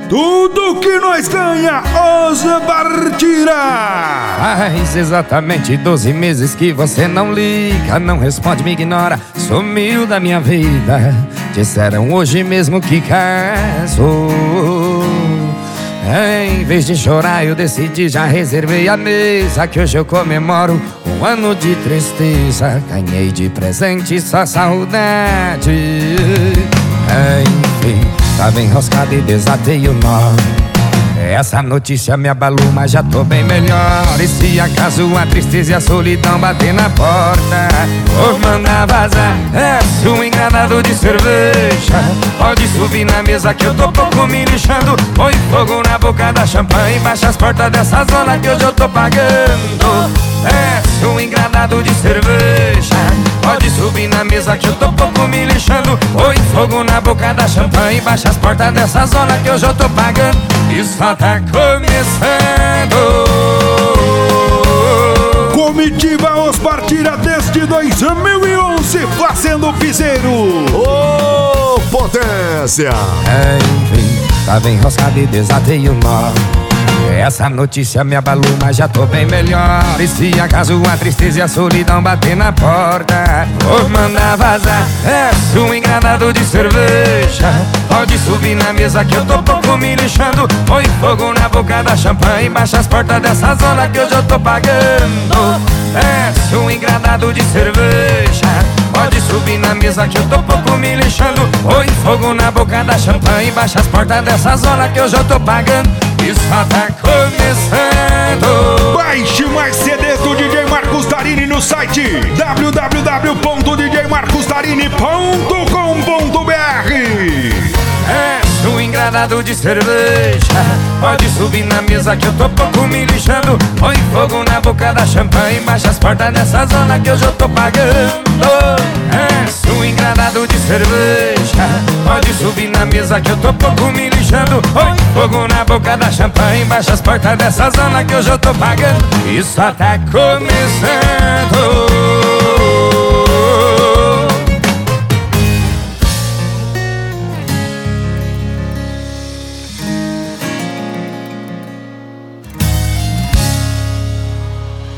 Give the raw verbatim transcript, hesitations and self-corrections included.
tudo que nós ganha, os partira. Faz exatamente doze meses que você não liga, não responde, me ignora, sumiu da minha vida. Disseram hoje mesmo que casou. Em vez de chorar eu decidi, já reservei a mesa, que hoje eu comemoro um ano de tristeza. Ganhei de presente só saudade. Enfim, tava enroscado e desatei o nó. Essa notícia me abalou, mas já tô bem melhor. E se acaso a tristeza e a solidão bater na porta, vou mandar vazar. É um engranado de cerveja, pode subir na mesa que eu tô pouco me lixando. Põe fogo na boca da champanhe, baixa as portas dessa zona que hoje eu tô pagando. É um engranado de cerveja, pode subir na mesa que eu tô pouco me lixando. Põe fogo na boca da champanhe, baixa as portas dessa zona que hoje eu tô pagando. E só tá começando. Comitiva Os Partira desde dois mil e onze, fazendo piseiro. Ô, oh, potência! Enfim, tava enroscado e desatei o nó. Essa notícia me abalou, mas já tô bem melhor. E se acaso a tristeza e a solidão bater na porta, vou mandar vazar. É um engranado de cerveja, pode subir na mesa que eu tô pouco me lixando. Põe fogo na boca da champanhe, baixa as portas dessa zona que hoje eu tô pagando. É um engranado de cerveja, pode subir na mesa que eu tô pouco me lixando. Põe fogo na boca da champanhe, baixa as portas dessa zona que hoje eu tô pagando. E só tá começando. Baixe mais C Ds do D J Marcos Tarini no site w w w ponto d j marcos tarini ponto com ponto b r. É um engranado de cerveja, pode subir na mesa que eu tô pouco me lixando. Põe fogo na boca da champanhe, baixa as portas dessa zona que hoje eu tô pagando. É um engranado de cerveja, pode subir na mesa que eu tô pouco me lixando. Põe fogo na boca da champanhe, baixa as portas dessa zona que hoje eu tô pagando. E só tá começando.